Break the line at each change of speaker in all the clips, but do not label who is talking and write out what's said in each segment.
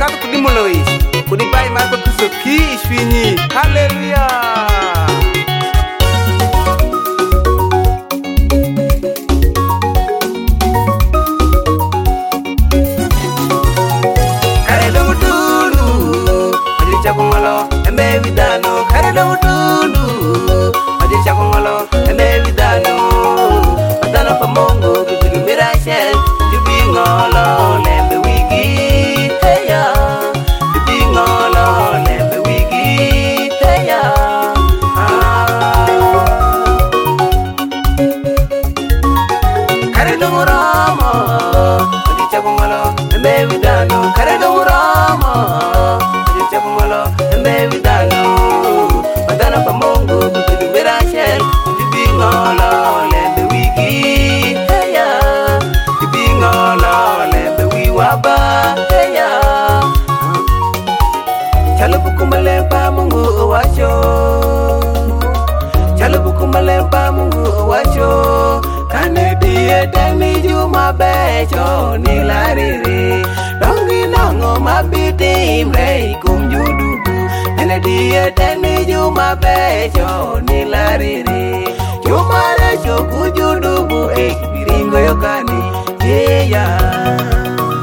Kadu kudimulois. Kudibai marco kusoki ishwinyi. Hallelujah. Vidano, Carlo Dulu, Adisha Molo, and Vidano, Adana Pamongo, the Mirachel, to being all on and the wiki, Taya, to being all on and the wiki, Taya. Carlo Rama, Adisha Molo, and Vidano, Carlo Rama, Adisha Molo. Vidano, Madana Pamongo, the Mirachel, the being all and the wiki, Taya, the being all and the wee waba, Taya. Chalabukumale Pamungu, Washo, Chalabukumale Pamungu, Washo, Canada, Danny, you my becho, Nilariri, Dongi Nango, my beauty, Ray, cum you do. Dia tani juma becho ni lariri juma recho kujudubu biringo yokani yeah.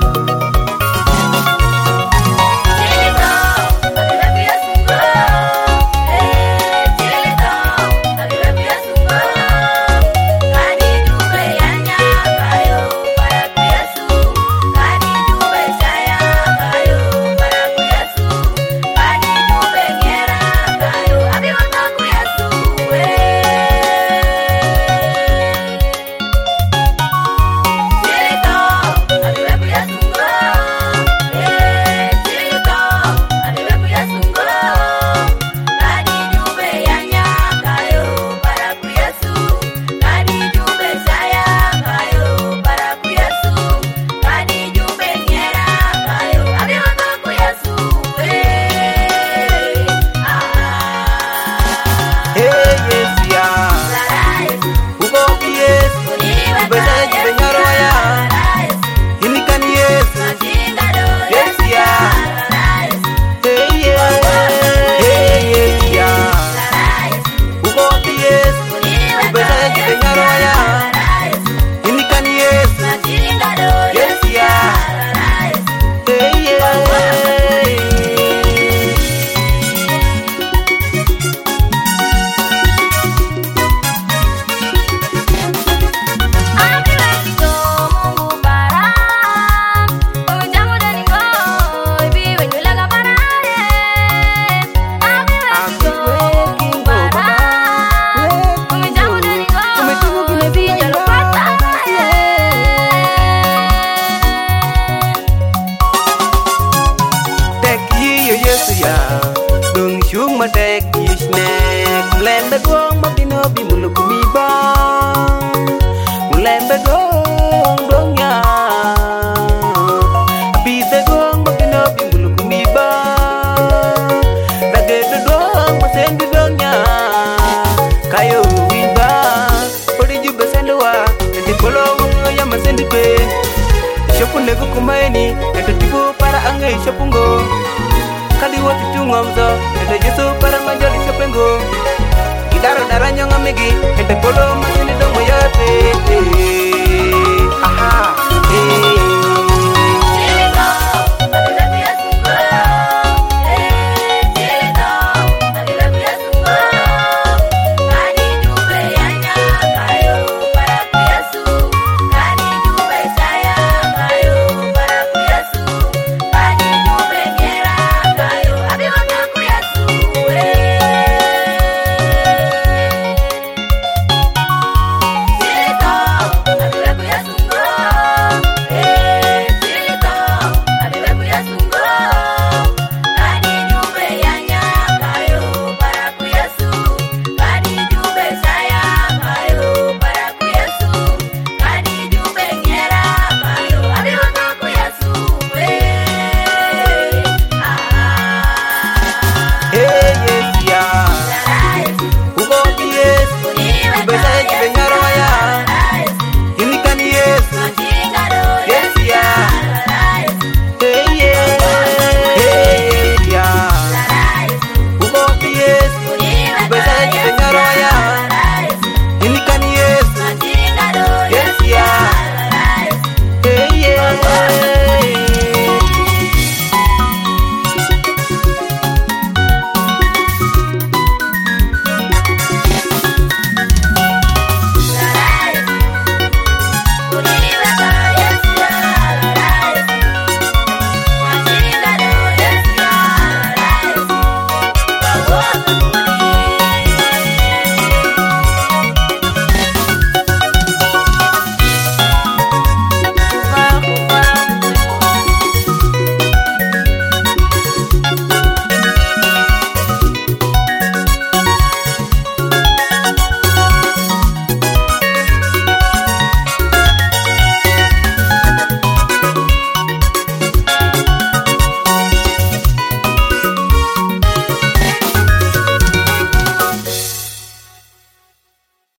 Dung shung ma dek yishnek Mulembe gong magino bi mulukumi bang Mulembe gong dong ya Abide gong magino bi mulukumi bang Nagede dong masendi dong ya Kayo wimba Odi juba senduwa Edi kolong ya masendi kwe Shopu nego kumaini Edi tibu para angai shopungo Kali wati tungomzo, ete Yesu para manjali sepengo. Idaro daranya ngamigi, ete polo